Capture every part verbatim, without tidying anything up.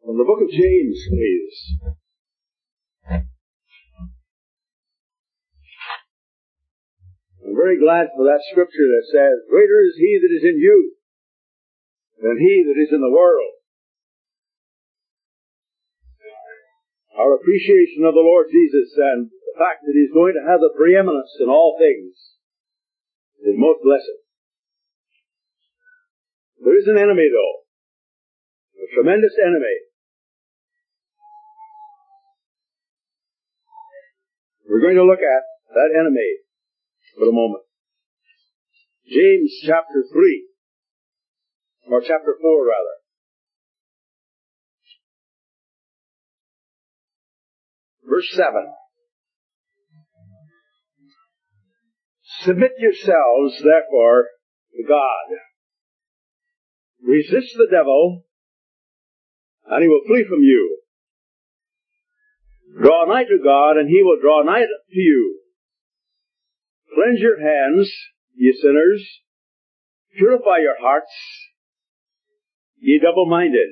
From the book of James, please. I'm very glad for that scripture that says, greater is he that is in you than he that is in the world. Our appreciation of the Lord Jesus and the fact that he's going to have the preeminence in all things is most blessed. There is an enemy, though. A tremendous enemy. We're going to look at that enemy for a moment. James chapter three, or chapter four rather. Verse seven. Submit yourselves, therefore, to God. Resist the devil, and he will flee from you. Draw nigh to God, and he will draw nigh to you. Cleanse your hands, ye sinners. Purify your hearts, ye double-minded.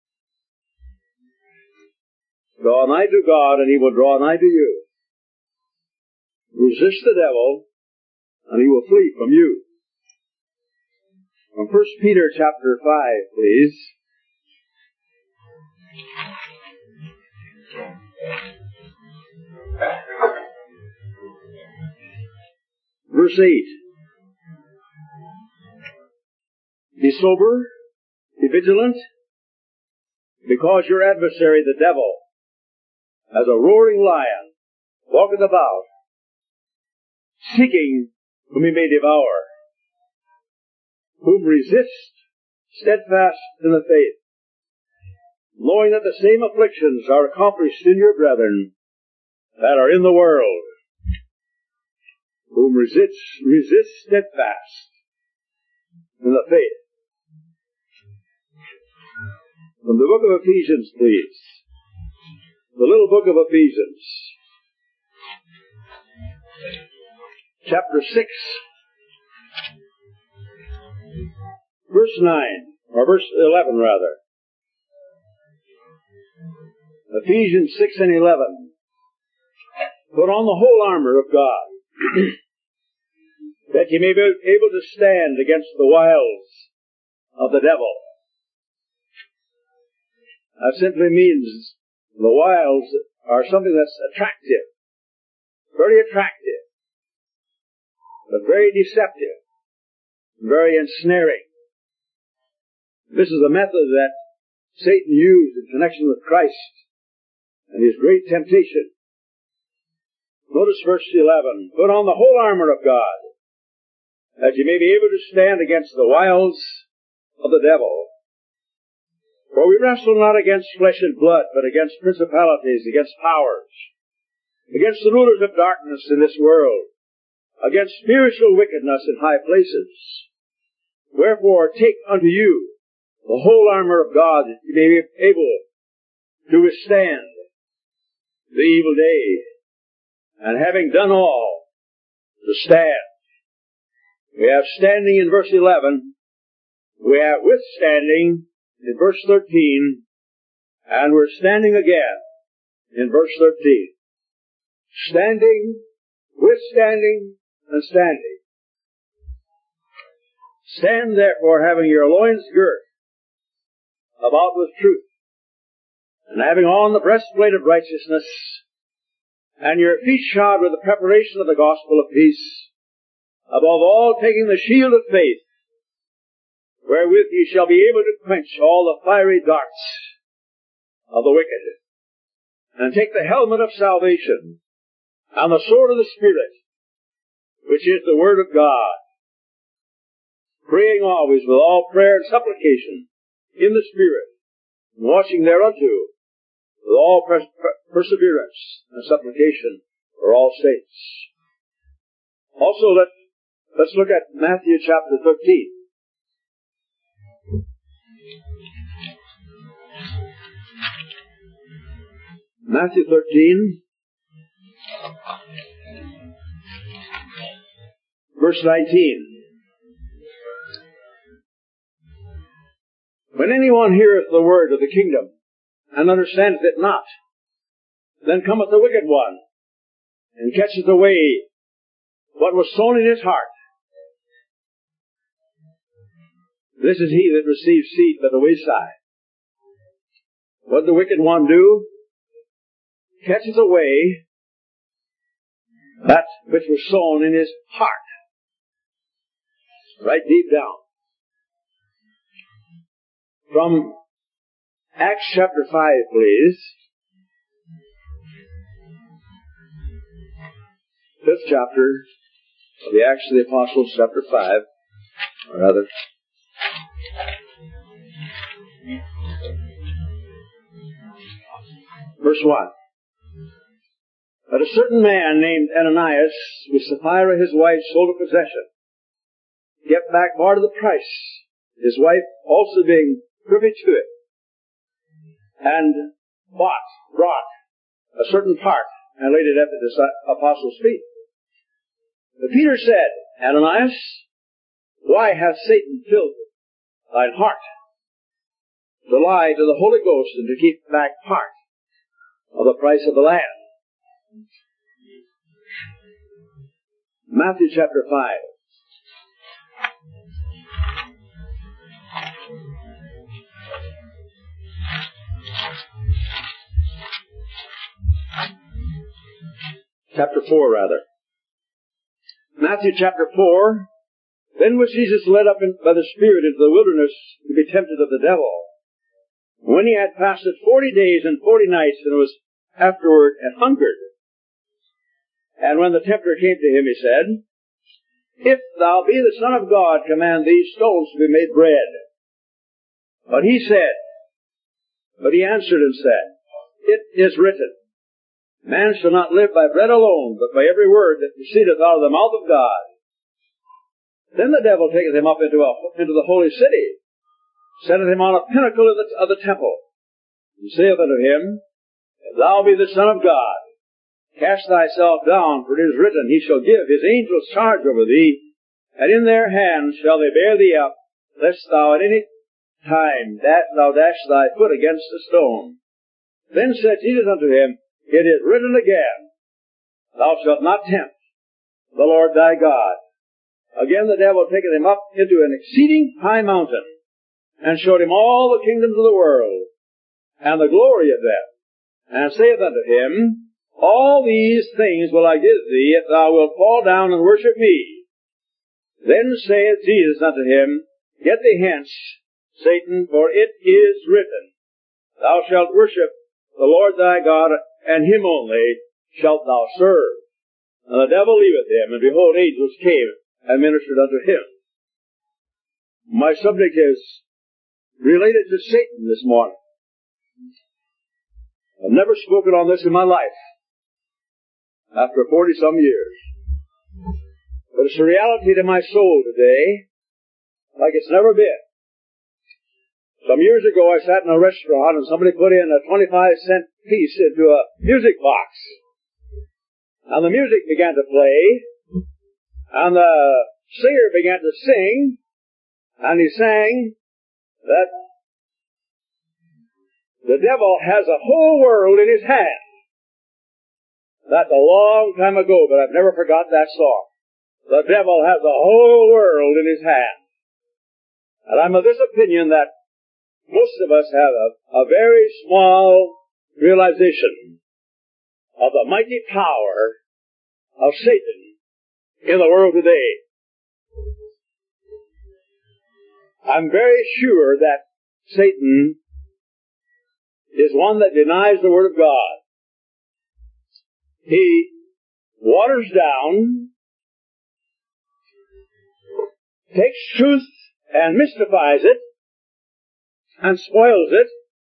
Draw nigh to God, and he will draw nigh to you. Resist the devil, and he will flee from you. From First Peter chapter five, please. Verse eight. Be sober, be vigilant, because your adversary, the devil, as a roaring lion, walketh about, seeking whom he may devour, whom resist, steadfast in the faith, knowing that the same afflictions are accomplished in your brethren that are in the world, whom resist, resist steadfast in the faith. From the book of Ephesians, please. The little book of Ephesians. Chapter six. Verse nine. Or verse eleven, rather. Ephesians six and eleven. Put on the whole armor of God, that ye may be able to stand against the wiles of the devil. That simply means the wiles are something that's attractive, very attractive, but very deceptive, very ensnaring. This is a method that Satan used in connection with Christ and his great temptation. Notice verse eleven. Put on the whole armor of God, that you may be able to stand against the wiles of the devil. For we wrestle not against flesh and blood, but against principalities, against powers, against the rulers of darkness in this world, against spiritual wickedness in high places. Wherefore take unto you the whole armor of God, that you may be able to withstand the evil day, and having done all, to stand. We have standing in verse eleven, we have withstanding in verse thirteen, and we're standing again in verse thirteen. Standing, withstanding, and standing. Stand therefore, having your loins girt about with truth, and having on the breastplate of righteousness, and your feet shod with the preparation of the gospel of peace, above all taking the shield of faith, wherewith ye shall be able to quench all the fiery darts of the wicked, and take the helmet of salvation, and the sword of the Spirit, which is the word of God, praying always with all prayer and supplication in the Spirit, and watching thereunto with all pers- perseverance and supplication for all saints. Also, let, let's look at Matthew chapter thirteen. Matthew thirteen, verse nineteen. When anyone heareth the word of the kingdom, and understandeth it not. Then cometh the wicked one, and catcheth away what was sown in his heart. This is he that receives seed by the wayside. What did the wicked one do? Catcheth away that which was sown in his heart. Right deep down. From Acts chapter five, please. Fifth chapter of the Acts of the Apostles, chapter five, or rather. Verse one. But a certain man named Ananias, with Sapphira his wife, sold a possession, kept back part of the price, his wife also being privy to it, and bought, brought a certain part, and laid it at the apostles' feet. But Peter said, Ananias, why hath Satan filled thine heart to lie to the Holy Ghost and to keep back part of the price of the land? Matthew chapter five. Chapter four, rather. Matthew chapter four. Then was Jesus led up in, by the Spirit into the wilderness to be tempted of the devil. When he had fasted forty days and forty nights, and was afterward and hungered. And when the tempter came to him, he said, If thou be the Son of God, command these stones to be made bread. But he said, but he answered and said, It is written, Man shall not live by bread alone, but by every word that proceedeth out of the mouth of God. Then the devil taketh him up into, a, into the holy city, setteth him on a pinnacle of the, of the temple, and saith unto him, If thou be the Son of God, cast thyself down, for it is written, He shall give His angels charge over thee, and in their hands shall they bear thee up, lest thou at any time that thou dash thy foot against a stone. Then said Jesus unto him, It is written again, Thou shalt not tempt the Lord thy God. Again the devil taketh him up into an exceeding high mountain, and showed him all the kingdoms of the world, and the glory of them, and saith unto him, All these things will I give thee, if thou wilt fall down and worship me. Then saith Jesus unto him, Get thee hence, Satan, for it is written, Thou shalt worship the Lord thy God, and him only shalt thou serve. And the devil leaveth him, and behold, angels came and ministered unto him. My subject is related to Satan this morning. I've never spoken on this in my life, after forty-some years. But it's a reality to my soul today, like it's never been. Some years ago I sat in a restaurant and somebody put in a twenty-five cent piece into a music box. And the music began to play, and the singer began to sing, and he sang that the devil has a whole world in his hand. That's a long time ago, but I've never forgot that song. The devil has the whole world in his hand. And I'm of this opinion that most of us have a, a very small realization of the mighty power of Satan in the world today. I'm very sure that Satan is one that denies the Word of God. He waters down, takes truth and mystifies it, and spoils it,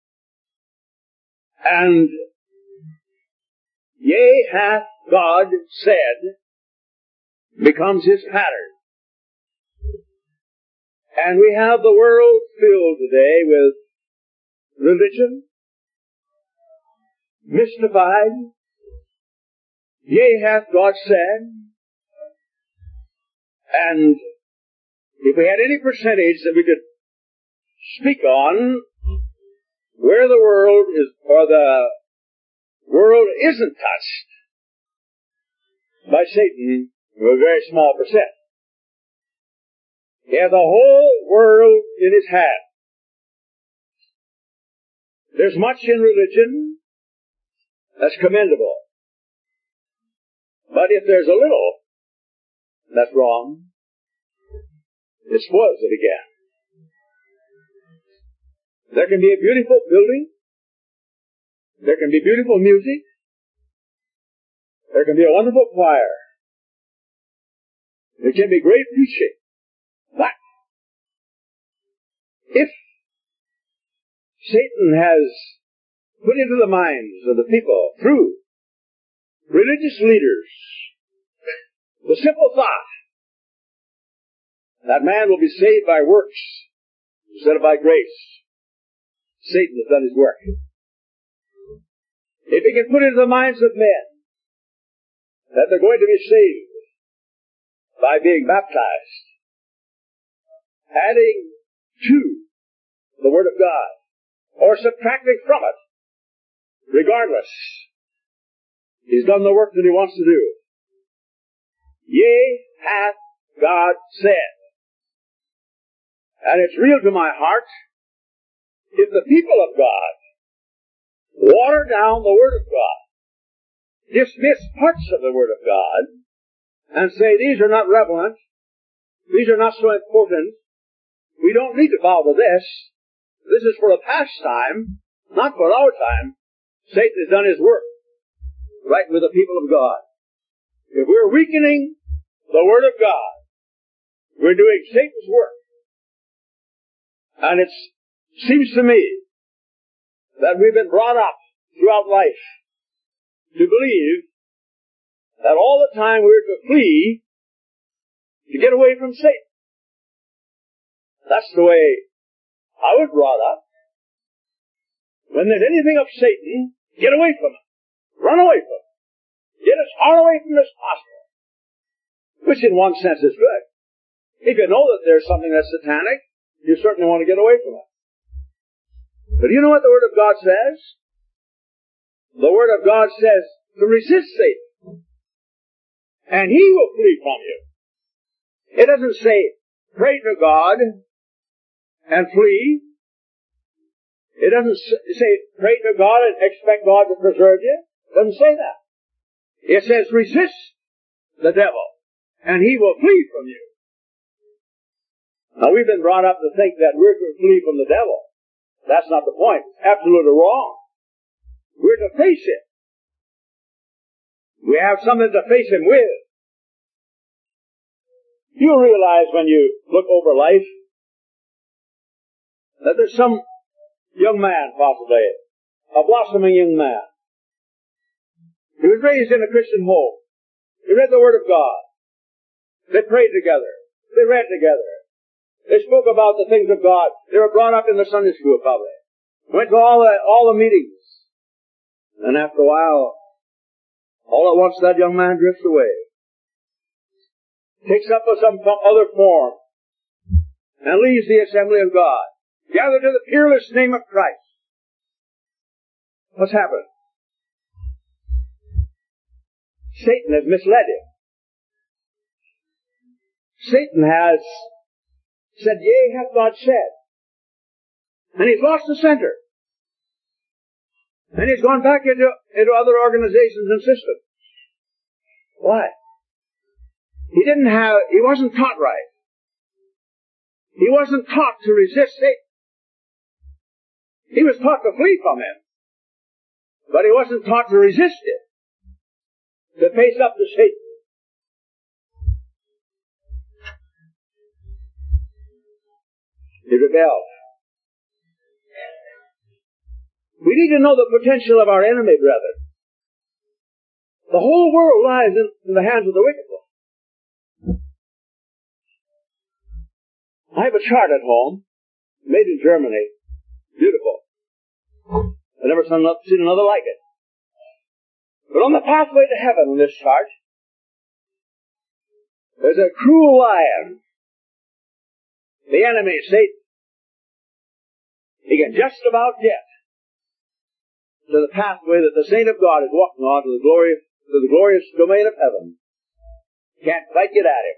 and yea, hath God said, becomes his pattern. And we have the world filled today with religion, mystified, yea, hath God said, and if we had any percentage that we could speak on, where the world is, or the world isn't touched by Satan to a very small percent. He has the whole world in his hand. There's much in religion that's commendable. But if there's a little that's wrong, it spoils it again. There can be a beautiful building. There can be beautiful music. There can be a wonderful choir. There can be great preaching. But if Satan has put into the minds of the people through religious leaders the simple thought that man will be saved by works instead of by grace, Satan has done his work. If he can put into the minds of men that they're going to be saved by being baptized, adding to the Word of God, or subtracting from it, regardless, he's done the work that he wants to do. Yea, hath God said. And it's real to my heart, if the people of God water down the Word of God, dismiss parts of the Word of God, and say these are not relevant, these are not so important, we don't need to bow to this, this is for a past time, not for our time, Satan has done his work right with the people of God. If we're weakening the Word of God, we're doing Satan's work. And it seems to me that we've been brought up throughout life to believe that all the time we're to flee to get away from Satan. That's the way I was brought up. When there's anything of Satan, get away from it. Run away from it. Get as far away from it as possible. Which in one sense is good. If you know that there's something that's satanic, you certainly want to get away from it. But do you know what the Word of God says? The Word of God says to resist Satan, and he will flee from you. It doesn't say, pray to God and flee. It doesn't say, pray to God and expect God to preserve you. It doesn't say that. It says, resist the devil, and he will flee from you. Now, we've been brought up to think that we're to flee from the devil. That's not the point. It's absolutely wrong. We're to face him. We have something to face him with. You realize when you look over life that there's some young man, possibly, a blossoming young man. He was raised in a Christian home. He read the Word of God. They prayed together. They read together. They spoke about the things of God. They were brought up in the Sunday school, probably. Went to all the, all the meetings. And after a while, all at once that young man drifts away. Takes up some other form. And leaves the assembly of God. Gathered to the peerless name of Christ. What's happened? Satan has misled him. Satan has said, yea, hath God said. And he's lost the center. And he's gone back into, into other organizations and systems. Why? He didn't have, he wasn't taught right. He wasn't taught to resist Satan. He was taught to flee from him. But he wasn't taught to resist it. To face up to Satan. He rebelled. We need to know the potential of our enemy, brethren. The whole world lies in, in the hands of the wicked one. I have a chart at home, made in Germany. Beautiful. I've never seen another like it. But on the pathway to heaven on this chart, there's a cruel lion. The enemy, Satan. He can just about get to the pathway that the saint of God is walking on to the glory, to the glorious domain of heaven. Can't quite get at him.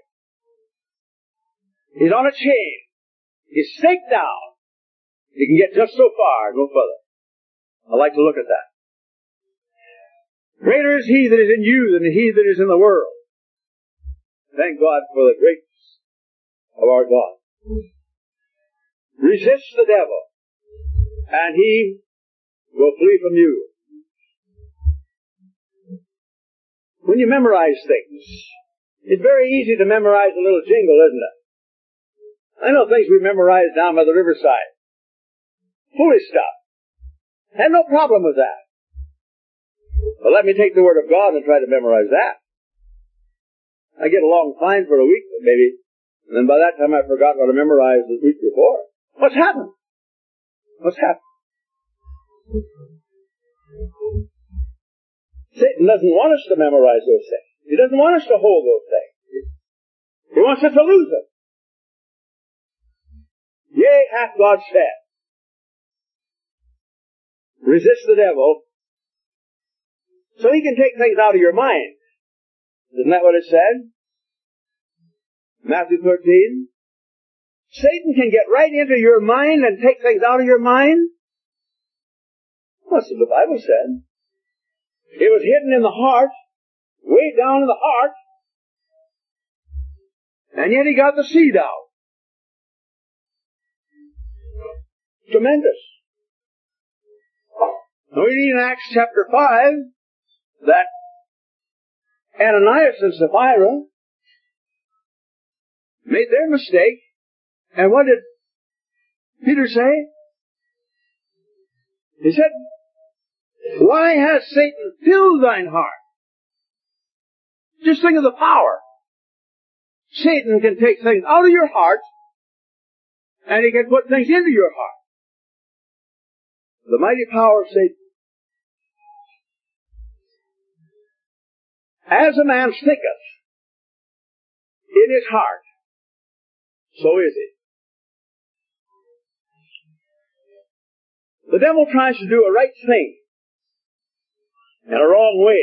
He's on a chain. He's staked down. He can get just so far, no further. I like to look at that. Greater is he that is in you than he that is in the world. Thank God for the greatness of our God. Resist the devil, and he will flee from you. When you memorize things, it's very easy to memorize a little jingle, isn't it? I know things we memorize down by the riverside. Foolish stuff. I have no problem with that. But let me take the Word of God and try to memorize that. I get along fine for a week, maybe, and then by that time I forgot what I memorized the week before. What's happened? What's happened? Satan doesn't want us to memorize those things. He doesn't want us to hold those things. He wants us to lose them. Yea, hath God said. Resist the devil so he can take things out of your mind. Isn't that what it said? Matthew thirteen. Satan can get right into your mind and take things out of your mind. That's what the Bible said. It was hidden in the heart, way down in the heart, and yet he got the seed out. Tremendous. We read in Acts chapter five that Ananias and Sapphira made their mistake, and what did Peter say? He said, why has Satan filled thine heart? Just think of the power. Satan can take things out of your heart, and he can put things into your heart. The mighty power of Satan. As a man thinketh in his heart, so is he. The devil tries to do a right thing in a wrong way.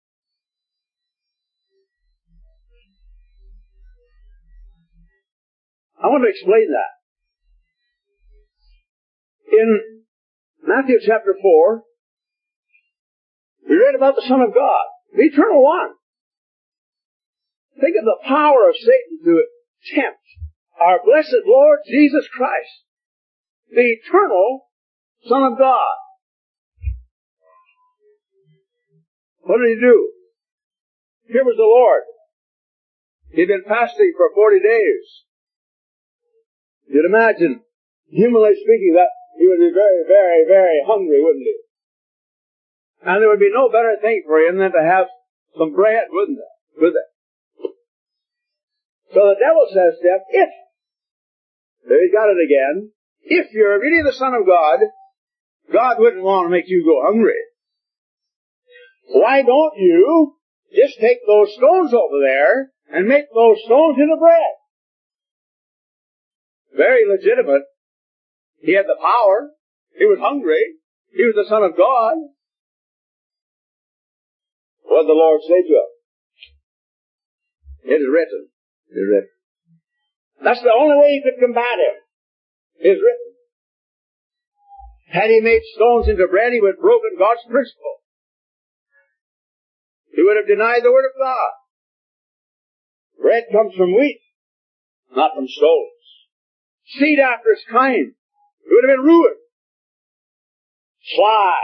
I want to explain that. In Matthew chapter four, we read about the Son of God, the Eternal One. Think of the power of Satan to tempt our blessed Lord Jesus Christ, the Eternal Son of God. What did he do? Here was the Lord. He'd been fasting for forty days. You'd imagine, humanly speaking, that he would be very, very, very hungry, wouldn't he? And there would be no better thing for him than to have some bread, wouldn't there? With it. So the devil says to him, if, there he got it again, if you're really the Son of God, God wouldn't want to make you go hungry. Why don't you just take those stones over there and make those stones into bread? Very legitimate. He had the power. He was hungry. He was the Son of God. What did the Lord say to him? It is written. It is written. That's the only way he could combat him. It is written. Had he made stones into bread, he would have broken God's principle. He would have denied the Word of God. Bread comes from wheat, not from stones. Seed after its kind. It would have been ruined. Sly.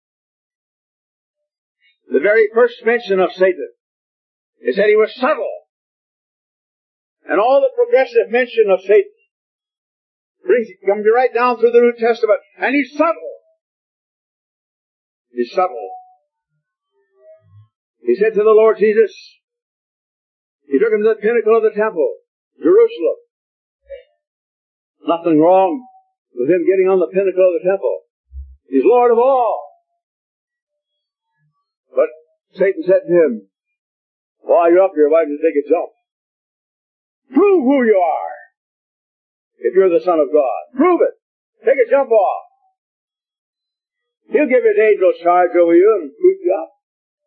The very first mention of Satan is that he was subtle. And all the progressive mention of Satan brings it, comes right down through the New Testament. And he's subtle. He's subtle. He said to the Lord Jesus, he took him to the pinnacle of the temple, Jerusalem. Nothing wrong with him getting on the pinnacle of the temple. He's Lord of all. But Satan said to him, while you're up here, why don't you take a jump? Prove who you are. If you're the Son of God, prove it. Take a jump off. He'll give his angels charge over you and sweep you up.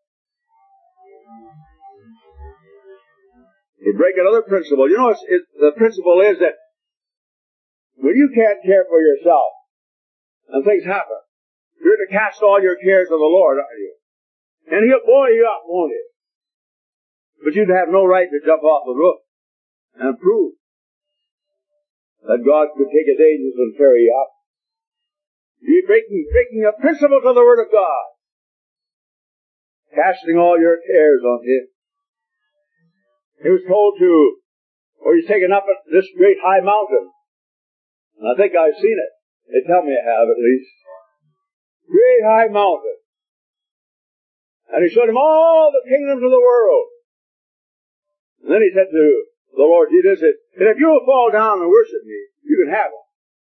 You break another principle. You know, it's, it, the principle is that when you can't care for yourself and things happen, you're to cast all your cares on the Lord, aren't you? And He'll buoy you up, won't He? But you'd have no right to jump off the roof and prove that God could take His angels and carry you up. You're breaking, breaking a principle to the Word of God. Casting all your cares on Him. He was told to, or he's taken up at this great high mountain. And I think I've seen it. They tell me I have at least. Great high mountain. And He showed him all the kingdoms of the world. And then He said to the Lord Jesus, and if you will fall down and worship me, you can have them.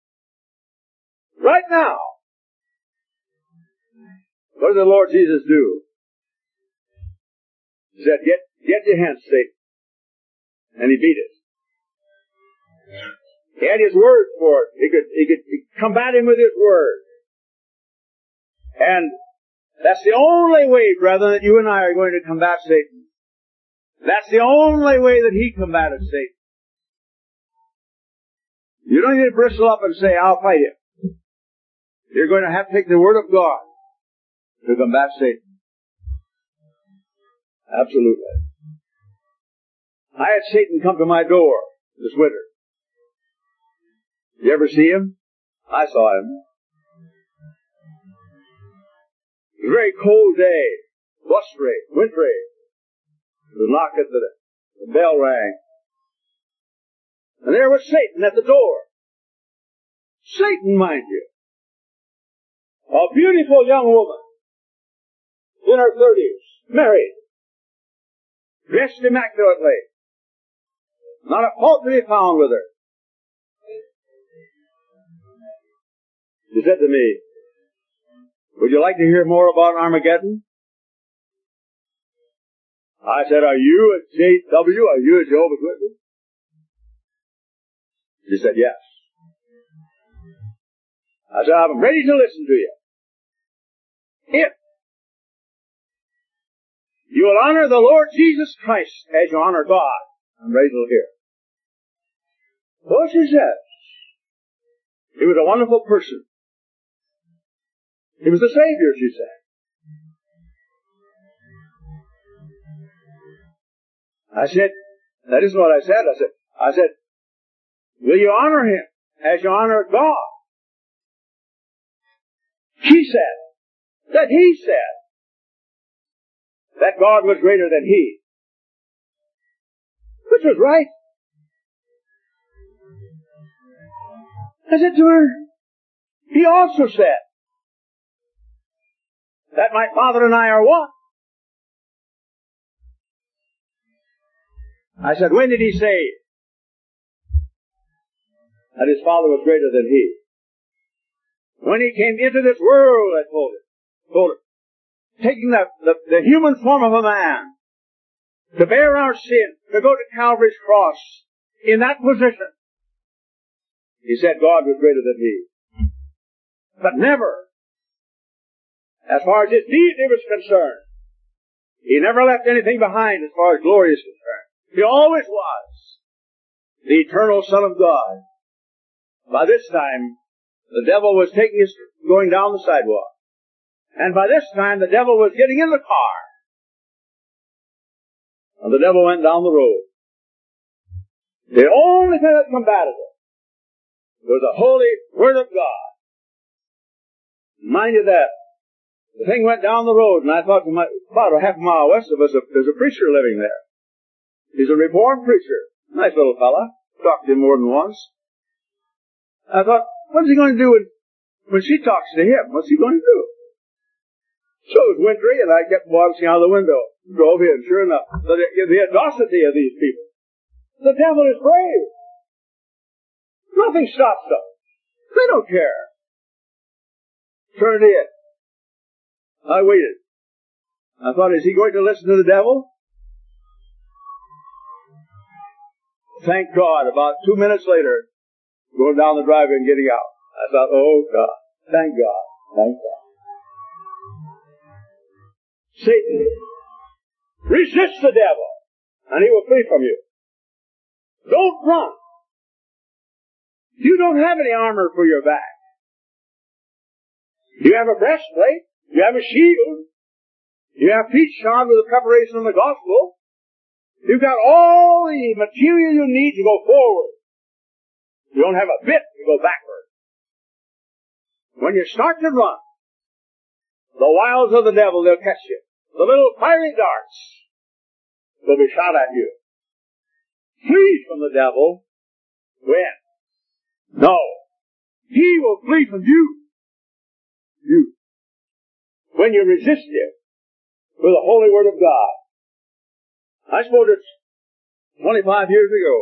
Right now. What did the Lord Jesus do? He said, get, get your hands, Satan. And He beat it. He had His word for it. He could, he could combat him with His word. And that's the only way, brethren, that you and I are going to combat Satan. That's the only way that he combated Satan. You don't need to bristle up and say, I'll fight him. You're going to have to take the word of God to combat Satan. Absolutely. I had Satan come to my door this winter. You ever see him? I saw him. It was a very cold day, blustery, wintry. It was knocked at the, the bell rang. And there was Satan at the door. Satan, mind you. A beautiful young woman, in her thirties, married, dressed immaculately. Not a fault to be found with her. She said to me, would you like to hear more about Armageddon? I said, are you a J W? Are you a Jehovah's Witness? She said, yes. I said, I'm ready to listen to you. If you will honor the Lord Jesus Christ as you honor God, I'm ready to hear. Well, she said, he was a wonderful person. He was the Savior, she said. I said, that isn't what I said. I said, I said, will you honor Him as you honor God? She said that He said that God was greater than He. Which was right. I said to her, He also said that my Father and I are one. I said, when did He say that His Father was greater than He? When He came into this world, I told her, told her, taking the, the, the human form of a man to bear our sin, to go to Calvary's cross, in that position, He said God was greater than He. But never, as far as His deity was concerned, He never left anything behind as far as glory is concerned. He always was the eternal Son of God. By this time, the devil was taking his, going down the sidewalk. And by this time, the devil was getting in the car. And the devil went down the road. The only thing that combated it was the holy Word of God. Mind you that. The thing went down the road, and I thought, about a half a mile west of us, there's a preacher living there. He's a Reformed preacher. Nice little fella. Talked to him more than once. I thought, what's he going to do when, when she talks to him? What's he going to do? So it was wintry, and I kept watching out the window. Drove in, sure enough. The, the audacity of these people. The devil is brave. Nothing stops them. They don't care. Turned in. I waited. I thought, is he going to listen to the devil? Thank God, about two minutes later, going down the driveway and getting out. I thought, oh God, thank God, thank God. Satan. Resist the devil, and he will flee from you. Don't run. You don't have any armor for your back. You have a breastplate. You have a shield. You have feet shod with the preparation of the gospel. You've got all the material you need to go forward. You don't have a bit to go backward. When you start to run, the wiles of the devil, they'll catch you. The little fiery darts will be shot at you. Flee from the devil. When? No. He will flee from you. You. When you resist him with the holy word of God. I suppose it's twenty-five years ago.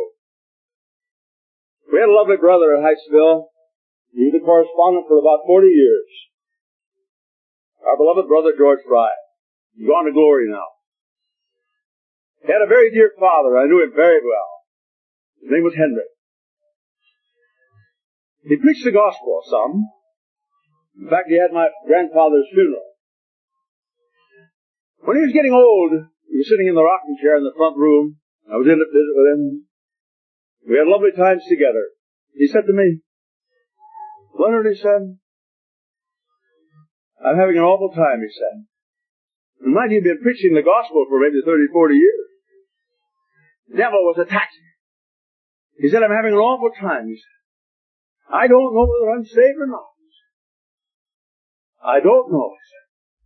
We had a lovely brother at Hightsville. He was a correspondent for about forty years. Our beloved brother George Fry. He's gone to glory now. He had a very dear father. I knew him very well. His name was Henry. He preached the gospel some. In fact, he had my grandfather's funeral. When he was getting old, he was sitting in the rocking chair in the front room. I was in to visit with him. We had lovely times together. He said to me, Leonard, he said, I'm having an awful time, he said. And mind, he'd been preaching the gospel for maybe thirty, forty years. The devil was attacking. He said, I'm having an awful time, he said. I don't know whether I'm saved or not. I don't know, he said.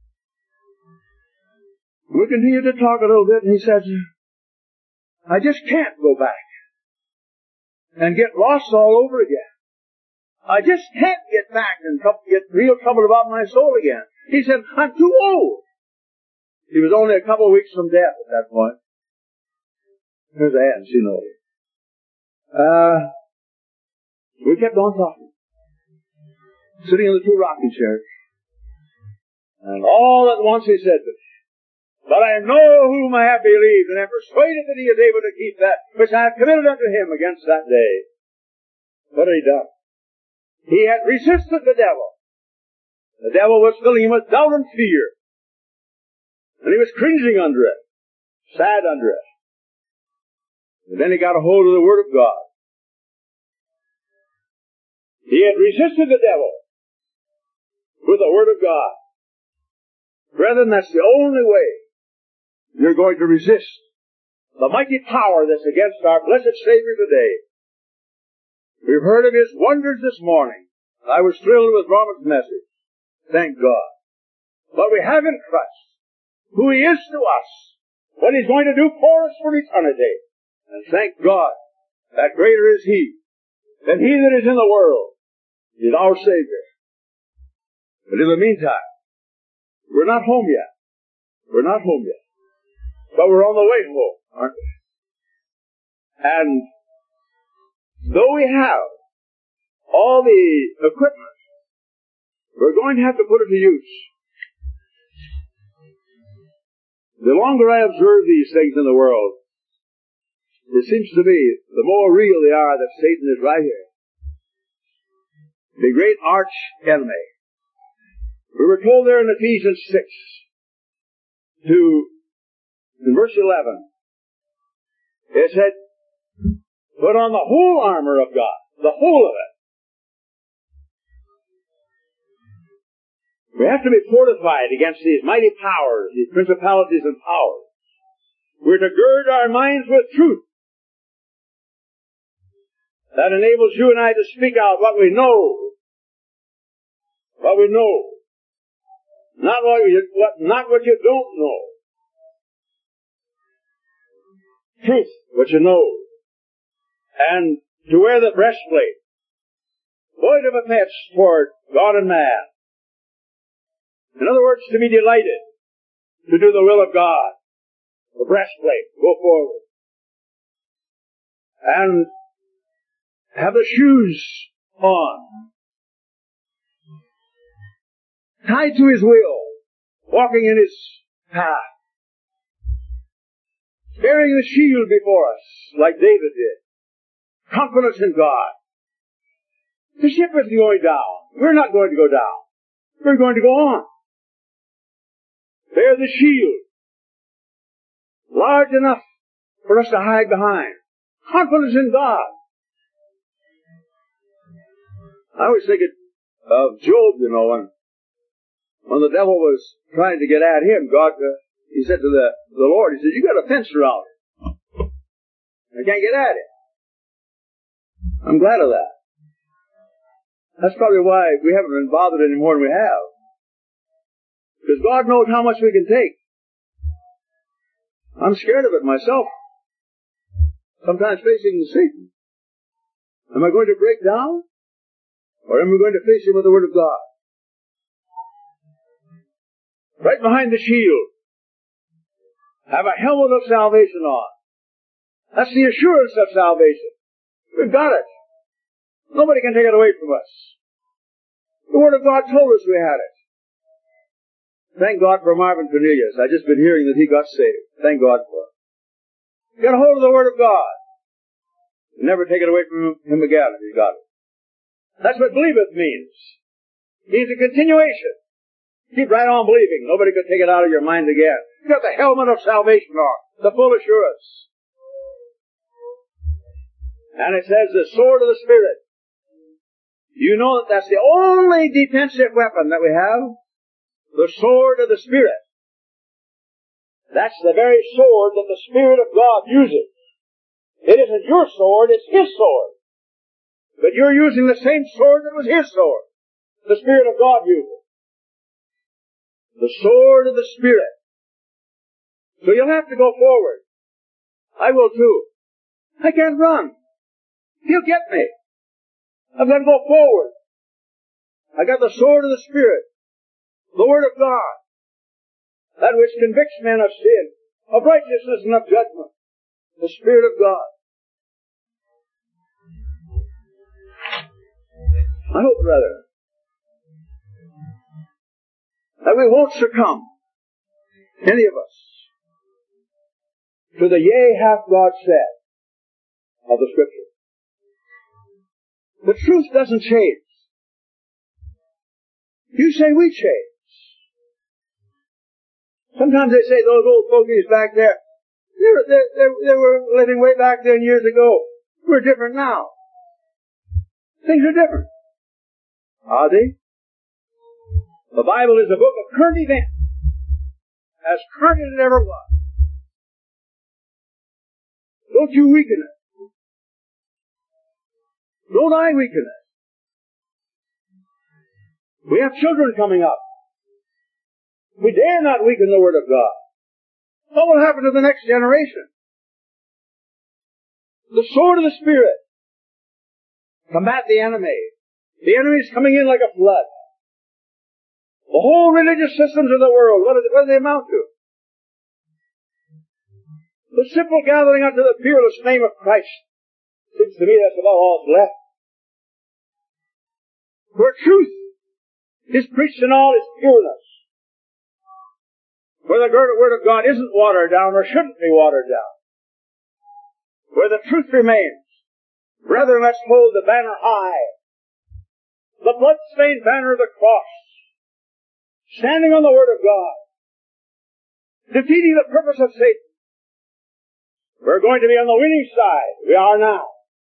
We continued to talk a little bit, and he said, I just can't go back and get lost all over again. I just can't get back and get real trouble about my soul again. He said, I'm too old. He was only a couple of weeks from death at that point. Here's Anne, she knows. Uh, we kept on talking. Sitting in the two rocking chairs. And all at once he said to me, but I know whom I have believed, and am persuaded that he is able to keep that which I have committed unto him against that day. What had he done? He had resisted the devil. The devil was filling him with doubt and fear. And he was cringing under it, sad under it. And then he got a hold of the Word of God. He had resisted the devil with the Word of God. Brethren, that's the only way you're going to resist the mighty power that's against our blessed Savior today. We've heard of His wonders this morning. I was thrilled with Robert's message. Thank God. But we have in Christ who He is to us, what He's going to do for us for eternity. And thank God that greater is He than he that is in the world. He is our Savior. But in the meantime, we're not home yet. We're not home yet. But we're on the way home, aren't we? And though we have all the equipment, we're going to have to put it to use. The longer I observe these things in the world, it seems to me the more real they are that Satan is right here. The great arch enemy. We were told there in Ephesians six, to, in verse eleven, it said, put on the whole armor of God, the whole of it. We have to be fortified against these mighty powers, these principalities and powers. We're to gird our minds with truth. That enables you and I to speak out what we know. What we know. Not what you, what, not what you don't know. Truth, what you know. And to wear the breastplate, void of offense toward God and man. In other words, to be delighted, to do the will of God. The breastplate, go forward. And have the shoes on. Tied to His will, walking in His path. Bearing the shield before us, like David did. Confidence in God. The ship isn't going down. We're not going to go down. We're going to go on. bear the shield, large enough for us to hide behind. Confidence in God. I always think of Job, you know, when, when the devil was trying to get at him, God, uh, he said to the, the Lord, he said, you got a fence around it. I can't get at it. I'm glad of that. That's probably why we haven't been bothered any more than we have. Because God knows how much we can take. I'm scared of it myself. Sometimes facing Satan. Am I going to break down? Or am I going to face him with the Word of God? Right behind the shield, have a helmet of salvation on. That's the assurance of salvation. We've got it. Nobody can take it away from us. The Word of God told us we had it. Thank God for Marvin Cornelius. I've just been hearing that he got saved. Thank God for it. Get a hold of the Word of God. Never take it away from him again if he's got it. That's what believeth means. It means a continuation. Keep right on believing. Nobody could take it out of your mind again. You got the helmet of salvation on, the full assurance. And it says the sword of the Spirit. You know that that's the only defensive weapon that we have. The sword of the Spirit. That's the very sword that the Spirit of God uses. It isn't your sword, it's His sword. But you're using the same sword that was His sword. The Spirit of God used it. The sword of the Spirit. So you'll have to go forward. I will too. I can't run. He'll get me. I've got to go forward. I got the sword of the Spirit. The Word of God. That which convicts men of sin, of righteousness and of judgment. The Spirit of God. I hope, rather, that we won't succumb, any of us, to the yea hath God said of the Scripture. The truth doesn't change. You say we change. Sometimes they say those old fogies back there, they were, they, they, they were living way back then years ago. We're different now. Things are different. Are they? The Bible is a book of current events. As current as it ever was. Don't you weaken it. Don't I weaken it. We have children coming up. We dare not weaken the Word of God. What will happen to the next generation? The sword of the Spirit. Combat the enemy. The enemy is coming in like a flood. The whole religious systems of the world, what do they, what do they amount to? The simple gathering unto the fearless name of Christ. Seems to me that's about all that's left. Where truth is preached in all its pureness. Where the Word of God isn't watered down or shouldn't be watered down. Where the truth remains. Brethren, let's hold the banner high. The blood-stained banner of the cross. Standing on the Word of God. Defeating the purpose of Satan. We're going to be on the winning side. We are now.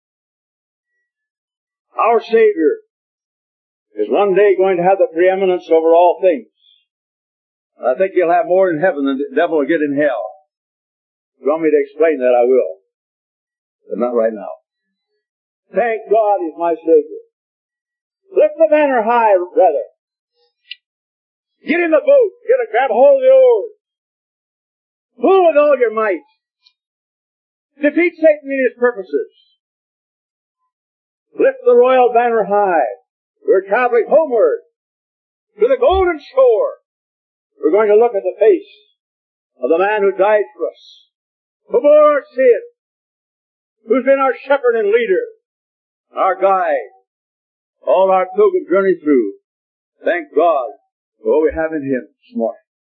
Our Savior is one day going to have the preeminence over all things. I think He'll have more in heaven than the devil will get in hell. If you want me to explain that, I will. But not right now. Thank God He's my Savior. Lift the banner high, brother. Get in the boat. Get a grab hold of the oars. Pull with all your might. Defeat Satan in his purposes. Lift the royal banner high. We're traveling homeward to the golden shore. We're going to look at the face of the man who died for us, who bore our sin, who's been our shepherd and leader, our guide, all our pilgrim journey through. Thank God for what we have in Him this morning.